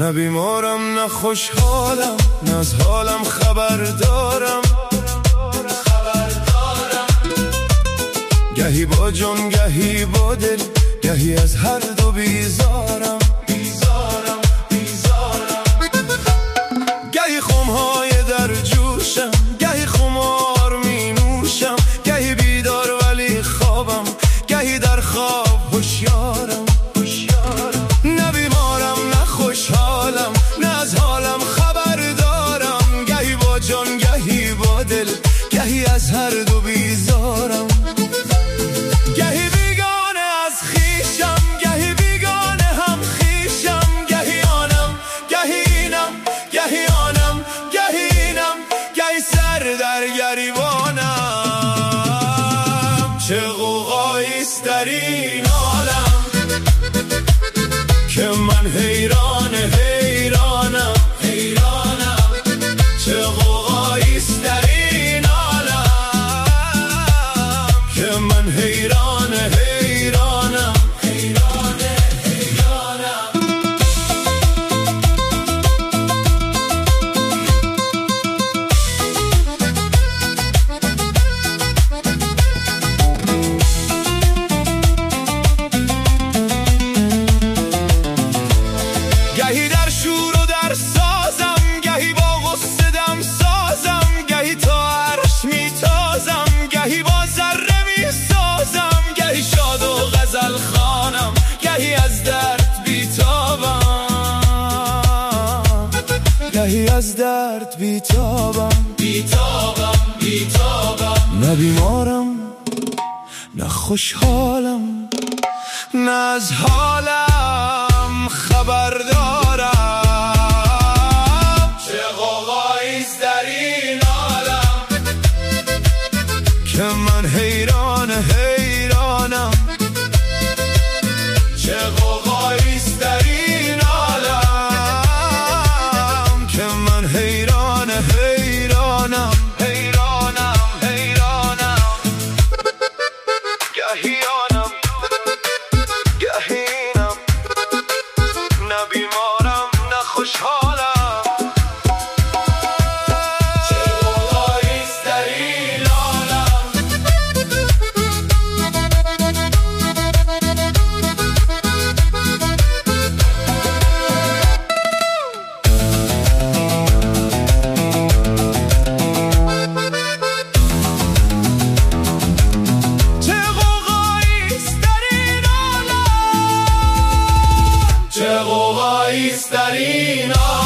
نه بیمارم نه خوشحالم، نه از حالم خبر دارم. گهی با جان گهی با دل، گهی از هر دو بیزارم. گهی خمهای در جوشم، گهی خمار می نوشم. گهی بیدار ولی خوابم، گهی در خواب هوشیارم. نه بیمارم نه خوشحالم، نه از حالم خبر دارم. گهی با جان گهی با دل، گهی از هر دو بیزارم. گهی بیگانه از خویشم، گهی بیگانه هم خویشم. گهی آنم گهی اینم، گهی آنم گهی اینم. گهی سر در گریبانم. چه غوغاییست در این عالم که من حیرانم. چه غوغاییست در این عالم که من حیرانم. گهی در شور و در سازم، گهی با غصه دم سازم. گهی تا عرش می تازم، گهی با ذره می سازم. گهی شاد و غزل خوانم، گهی از درد بیتابم. گهی از درد بیتابم. نه بیمارم نه خوشحالم، نه از حالم خبر دارم. چه غوغاییست در این عالم که من حیرانم. چه غوغاییست در این عالم که من حیرانم. گهی آنم گهی اینم، نه بیمارم نه خوشحالم. چه غوغاییست در این عالم. چه غوغاییست در این عالم.